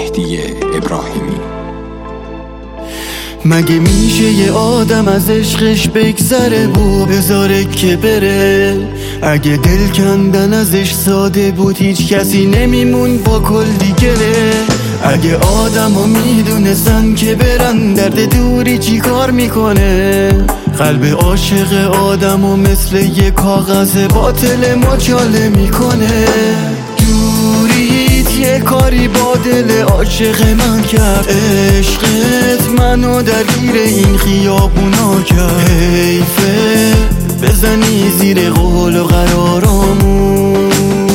مهدی ابراهیمی. مگه میشه یه آدم از عشقش بگذره و بذاره که بره؟ اگه دل کندن ازش ساده بود هیچ کسی نمیمون با کلی گله. اگه آدم ها میدونستن که برن درد دوری چی کار میکنه؟ قلب عاشق آدم و مثل یه کاغذ باطل مچاله میکنه. دوریت یه کاری با دل عاشق من کرد، عشقت منو درگیر این خیابونا کرد. حیفه بزنی زیر قول و قرارامون،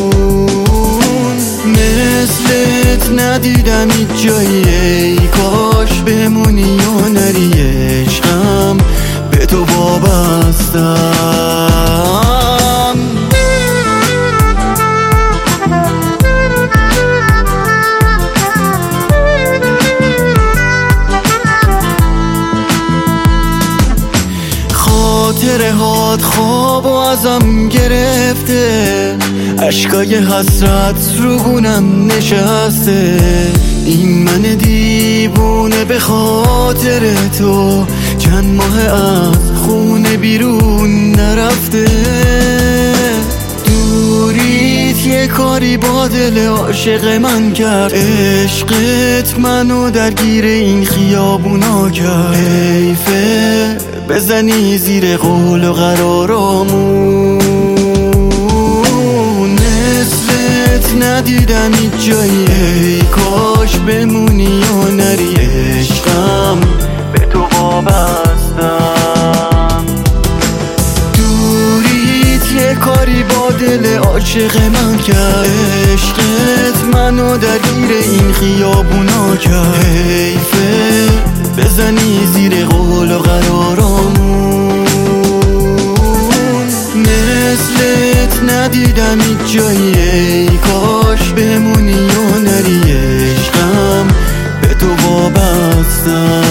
مثلت ندیدم هیچ جایی. ای کاش بمونی یا نری، عشقم به تو وابستم. خاطره هات خواب و ازم گرفته، اشکای حسرت رو گونم نشسته. این من دیوونه به خاطر تو چند ماه از خونه بیرون نرفته. دوریت یه کاری با دل عاشق من کرد، عشقت منو درگیر این خیابونا کرد. حیفه بزنی زیر قول و قرارامون، مثلت ندیدم هیچ جایی. ای کاش بمونی یا نری، عشقم به تو وابستم. دوریت یه کاری با دل عاشق من کرد، عشقت منو درگیر این خیابونا کرد. حیفه بزنی زیر قول و قرارامون، مثلت ندیدم هیچ جایی. ای کاش بمونی یا نری، عشقم به تو وابستم.